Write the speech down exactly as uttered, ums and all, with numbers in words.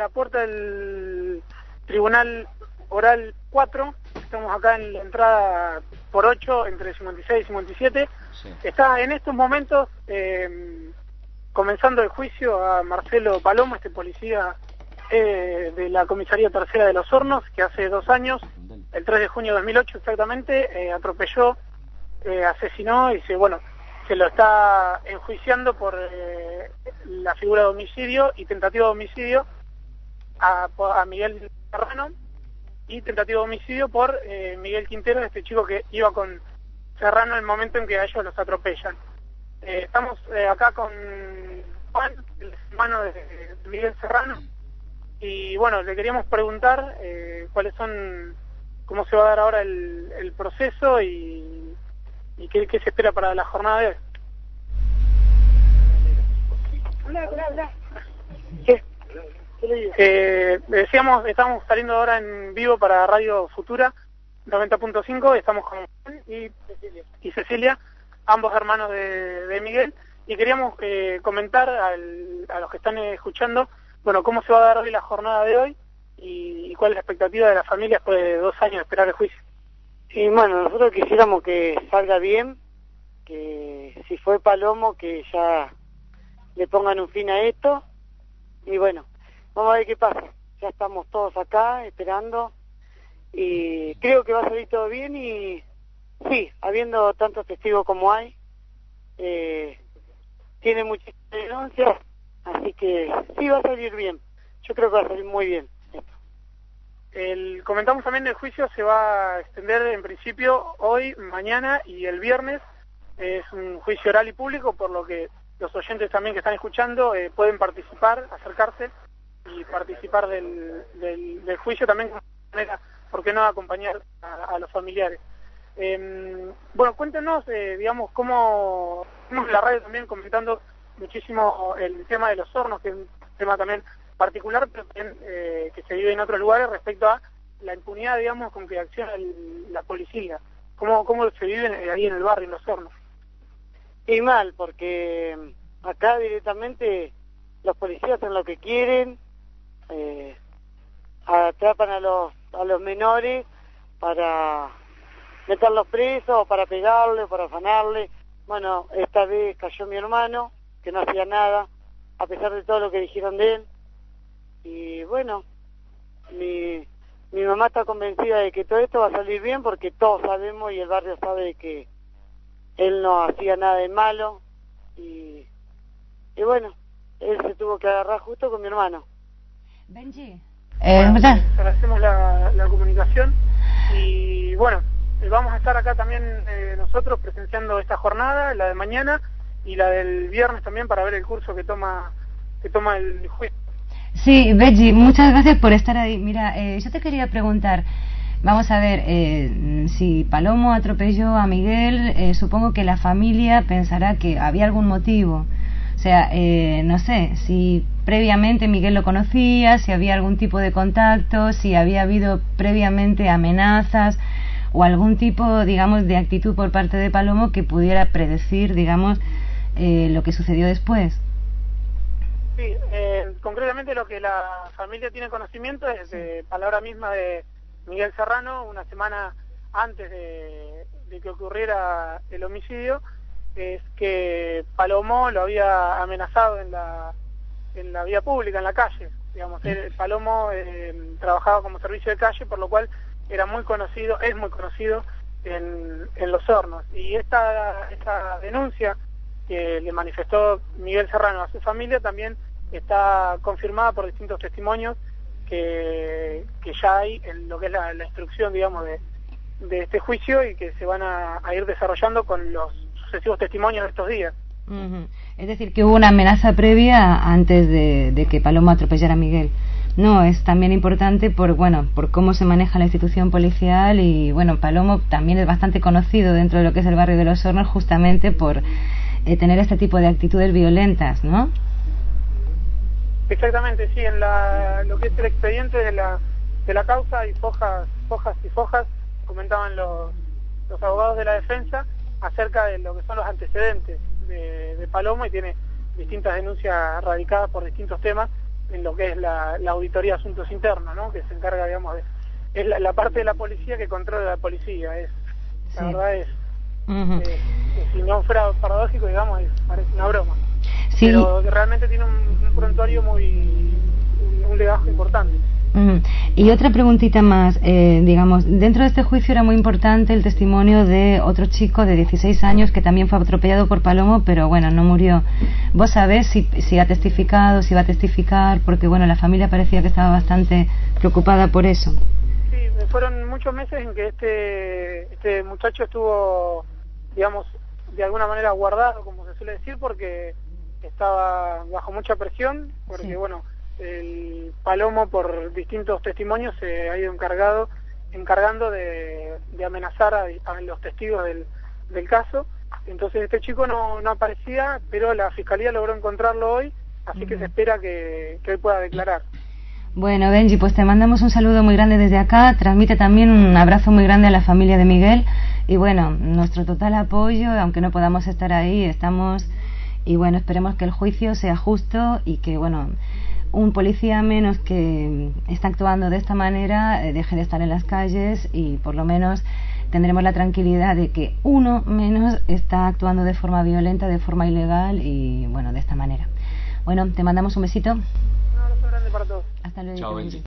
la puerta del Tribunal Oral cuatro, estamos acá en la entrada por ocho, entre cincuenta y seis y cincuenta y siete. Sí. Está en estos momentos eh, comenzando el juicio a Marcelo Palomo, este policía eh, de la Comisaría Tercera de Los Hornos, que hace dos años, el tres de junio de dos mil ocho exactamente, eh, atropelló, eh, asesinó y se, bueno, se lo está enjuiciando por eh, la figura de homicidio y tentativa de homicidio a, a Miguel Serrano, y tentativa de homicidio por eh, Miguel Quintero, este chico que iba con Serrano en el momento en que a ellos los atropellan. Eh, estamos eh, acá con Juan, el hermano de Miguel Serrano, y bueno, le queríamos preguntar eh, cuáles son, cómo se va a dar ahora el, el proceso y, y qué, qué se espera para la jornada de hoy. Hola, hola, hola. ¿Qué? Eh, decíamos, estamos saliendo ahora en vivo para Radio Futura noventa punto cinco, estamos con Juan y Cecilia, y Cecilia, ambos hermanos de, de Miguel, y queríamos eh, comentar al, a los que están escuchando, bueno, cómo se va a dar hoy la jornada de hoy y, y cuál es la expectativa de la familia después de dos años de esperar el juicio. Y bueno, nosotros quisiéramos que salga bien, que si fue Palomo, que ya le pongan un fin a esto, y bueno, vamos a ver qué pasa. Ya estamos todos acá esperando y creo que va a salir todo bien. Y sí, habiendo tantos testigos como hay, eh, tiene muchísimas denuncias, así que sí va a salir bien. Yo creo que va a salir muy bien esto. El, comentamos también el juicio se va a extender en principio hoy, mañana y el viernes. Es un juicio oral y público, por lo que los oyentes también que están escuchando eh, pueden participar, acercarse y participar del, del, del juicio también, de manera, ¿por qué no acompañar a, a los familiares? Eh, bueno, cuéntenos, eh, digamos, cómo, estamos en la radio también comentando muchísimo el tema de los hornos, que es un tema también particular, pero también eh, que se vive en otros lugares respecto a la impunidad, digamos, con que acciona el, la policía. ¿Cómo, cómo se vive ahí en el barrio, en los hornos? Y mal, porque acá directamente los policías hacen lo que quieren, eh, atrapan a los a los menores para meterlos presos, para pegarle, para afanarle. Bueno, esta vez cayó mi hermano, que no hacía nada, a pesar de todo lo que dijeron de él. Y bueno, mi, mi mamá está convencida de que todo esto va a salir bien, porque todos sabemos y el barrio sabe que él no hacía nada de malo. Y, y bueno, él se tuvo que agarrar justo con mi hermano. Benji, eh, bueno, agradecemos la, la comunicación y bueno, vamos a estar acá también eh, nosotros presenciando esta jornada, la de mañana y la del viernes también, para ver el curso que toma que toma el juicio. Sí, Benji, muchas gracias por estar ahí. Mira, eh, yo te quería preguntar, vamos a ver, eh, si Palomo atropelló a Miguel, eh, supongo que la familia pensará que había algún motivo. O sea, eh, no sé, si previamente Miguel lo conocía, si había algún tipo de contacto, si había habido previamente amenazas o algún tipo, digamos, de actitud por parte de Palomo que pudiera predecir, digamos, eh, lo que sucedió después. Sí, eh, concretamente lo que la familia tiene conocimiento es de palabra misma de Miguel Serrano, una semana antes de, de que ocurriera el homicidio, es que Palomo lo había amenazado en la en la vía pública, en la calle. Digamos, él, Palomo eh, trabajaba como servicio de calle, por lo cual era muy conocido, es muy conocido en, en Los Hornos. Y esta, esta denuncia que le manifestó Miguel Serrano a su familia también está confirmada por distintos testimonios que, que ya hay en lo que es la, la instrucción, digamos, de, de este juicio, y que se van a, a ir desarrollando con los sucesivos testimonios de estos días. Uh-huh. Es decir, que hubo una amenaza previa antes de, de que Palomo atropellara a Miguel. No, es también importante por, bueno, por cómo se maneja la institución policial. Y bueno, Palomo también es bastante conocido dentro de lo que es el barrio de Los Hornos, justamente por eh, tener este tipo de actitudes violentas, ¿no? Exactamente, sí, en la, lo que es el expediente de la de la causa hay fojas, fojas y fojas, comentaban los, los abogados de la defensa acerca de lo que son los antecedentes de, de Palomo, y tiene distintas denuncias radicadas por distintos temas en lo que es la, la auditoría de asuntos internos, ¿no? Que se encarga, digamos, de, es la, la parte de la policía que controla la policía. Es, la sí. verdad es, uh-huh. eh, si no fuera paradójico, digamos, es, parece una broma. Sí. Pero realmente tiene un, un prontuario muy, un, un legajo importante. Uh-huh. Y otra preguntita más, eh, digamos, dentro de este juicio era muy importante el testimonio de otro chico de dieciséis años que también fue atropellado por Palomo, pero bueno, no murió. ¿Vos sabés si, si ha testificado, si va a testificar? Porque bueno, la familia parecía que estaba bastante preocupada por eso. Sí, fueron muchos meses en que este, este muchacho estuvo, digamos, de alguna manera guardado, como se suele decir, porque estaba bajo mucha presión, porque sí. bueno, el Palomo por distintos testimonios se ha ido encargado encargando de, de amenazar a, a los testigos del, del caso. Entonces este chico no, no aparecía, pero la fiscalía logró encontrarlo hoy, así uh-huh. que se espera que, que hoy pueda declarar. Bueno, Benji, pues te mandamos un saludo muy grande desde acá, transmite también un abrazo muy grande a la familia de Miguel y bueno, nuestro total apoyo, aunque no podamos estar ahí, estamos y bueno, esperemos que el juicio sea justo y que bueno, un policía menos que está actuando de esta manera eh, deje de estar en las calles y por lo menos tendremos la tranquilidad de que uno menos está actuando de forma violenta, de forma ilegal y bueno, de esta manera. Bueno, te mandamos un besito. Un abrazo grande para todos. Hasta luego. Chao, Benji.